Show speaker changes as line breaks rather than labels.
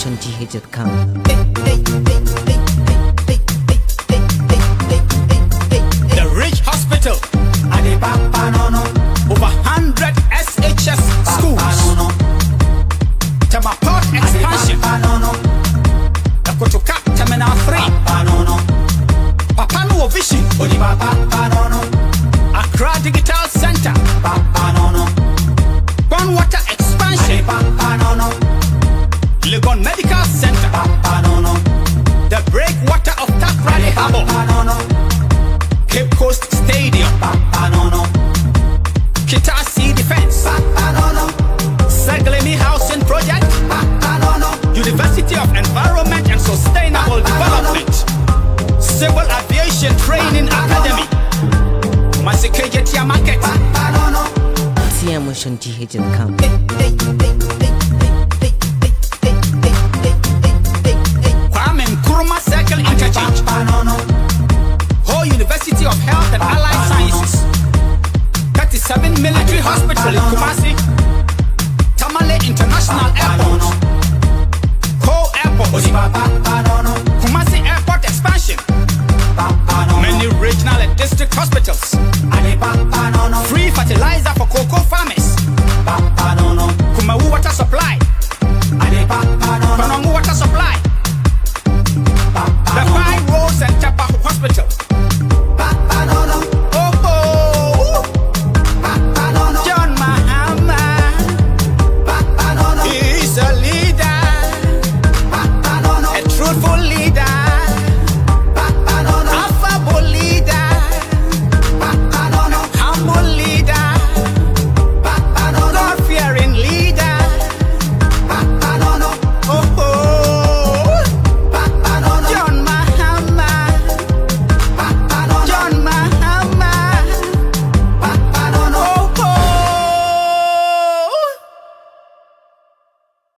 siamotiongh.com.
The Ridge Hospital, over 100 SHS schools, Tamaport expansion, Kotoka Terminal 3, Papano Vision, Accra Digital Center, Water expansion, Legon Medical Center, the Breakwater of Takrady Harbour, Cape Coast Stadium, Kitasi Defense, Seglemi Housing Project, University of Environment and Sustainable Development, Civil Aviation Training Academy, Masikejetia Market,
siamotiongh.com.
Kwame Nkrumah Circle Interchange, Ho University of Health and Allied Sciences, 37 Military Hospital in Kumasi, Tamale International Airport, Ko Airport, Kumasi Airport expansion, many regional and district hospitals,